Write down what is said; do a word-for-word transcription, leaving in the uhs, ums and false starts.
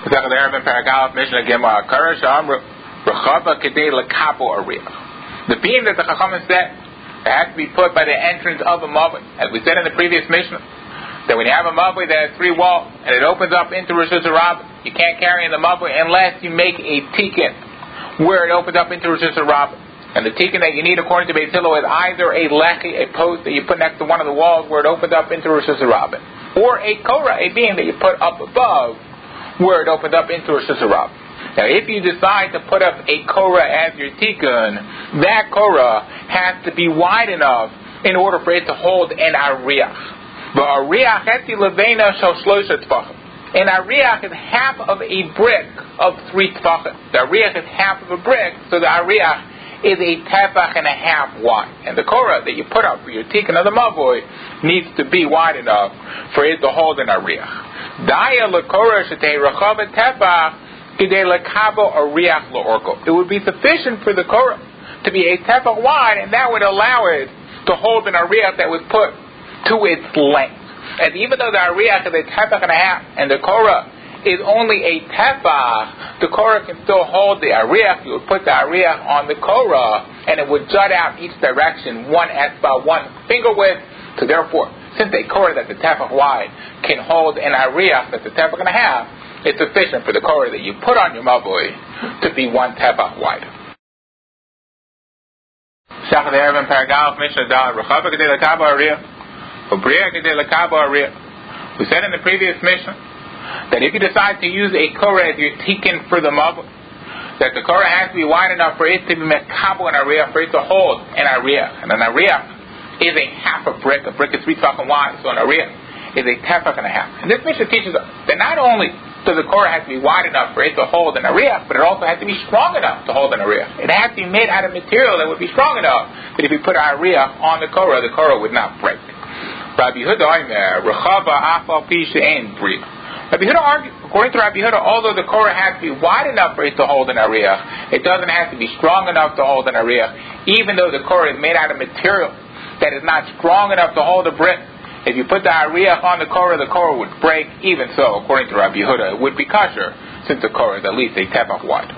The beam that the Chachamim said has to be put by the entrance of a mavoi, as we said in the previous Mishnah, that when you have a mavoi that has three walls and it opens up into Rosh Hashanah, you can't carry in the mavoi unless you make a tikkun where it opens up into Rosh Hashanah. And the tikkun that you need according to Beis Hillel is either a lechi, a post that you put next to one of the walls where it opens up into Rosh Hashanah, or a korah, a beam that you put up above where it opens up into Rosh Hashanah. Now, if you decide to put up a korah as your tikkun, that korah has to be wide enough in order for it to hold an ariach. The ariach eti levena shel shlosha tefachim. An ariach is half of a brick of three tefachim. The ariach is half of a brick, so the ariach is a tefach and a half wide. And the korah that you put up for your tikkun of the mavoi needs to be wide enough for it to hold an ariach. Daya lekorah shetei rechavet tefach. It would be sufficient for the korah to be a tefach wide, and that would allow it to hold an ariach that was put to its length. And even though the ariach is a tefach and a half, and the korah is only a tefach, the korah can still hold the ariach. You would put the ariach on the korah, and it would jut out each direction one etzbah, one finger width. So therefore, since a korah that's a tefach wide can hold an ariach that's a tefach and a half, it's sufficient for the korah that you put on your mavoi to be one tefach wide. We said in the previous Mishnah that if you decide to use a korah as your tikkun for the mavoi, that the korah has to be wide enough for it to be mekabel an ariach, for it to hold an ariach. And an ariach is a half a brick. A brick is three tefachim wide, so an ariach is a tefach and a half. And this Mishnah teaches us that not only does the korah have to be wide enough for it to hold an ariach, but it also has to be strong enough to hold an ariach. It has to be made out of material that would be strong enough that if you put an ariach on the korah, the korah would not break. Rabbi Yehuda Omer, Rechava Afal Pi She'ein Bria. Rabbi Yehuda argues, according to Rabbi Yehuda, although the korah has to be wide enough for it to hold an ariach, it doesn't have to be strong enough to hold an ariach, even though the korah is made out of material that is not strong enough to hold a brick. If you put the ariach on the korah, the korah would break. Even so, according to Rabbi Yehuda, it would be kosher, since the korah is at least a tefach wide.